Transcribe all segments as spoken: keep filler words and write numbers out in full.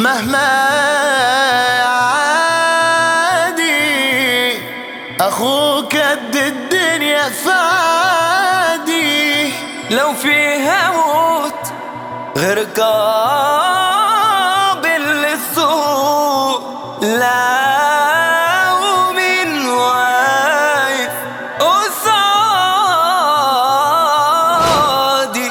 مهما عادي اخوك قد الدنيا فادي. لو فيها موت غير قابل للسوء، لا ومن واقف قصادي.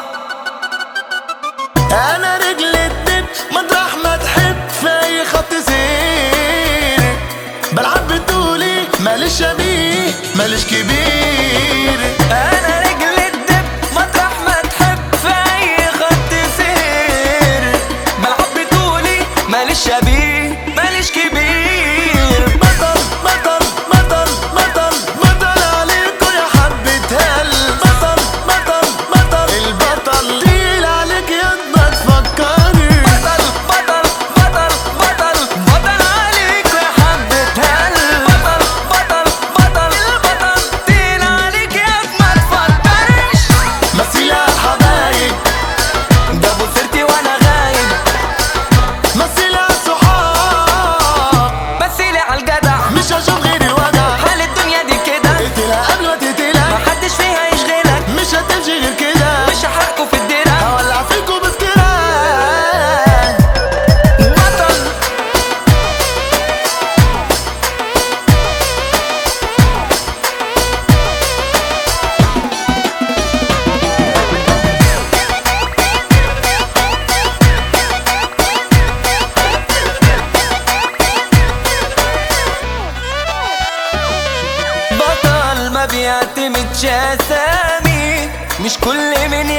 انا رجل الدب مطرح ما تحب في اي خط سير، بلعب بطولي ماليش شبيه ماليش كبير. انا رجل الدب مطرح ما تحب في اي خط سير، بلعب بطولي ماليش شبيه ماليش كبير. بطل بطل بطل بطل بطل عليكوا يا حبة هل. بطل بطل بطل البطل تقيل عليك يا ما تفكري. بطل بطل بطل بطل بطل عليك يا حبة هل. بطل بطل بطل البطل تقيل عليك يا ما تفكرش. مثيلة عالحبايب جابوا سيرتي وانا غايب، مثيلة عالصحاب مثيلي عالجدع، مش هشوف غير الوجع. حال الدنيا دي كده، اقتلها قبل ما تقتلك، محدش فيها يشغلك، مش هتمشي غير كده. مش هحرقكوا في الدرع. هولع فيكوا بسكرة. بطل بطل ما بيعتمدش اسامي، مش كل من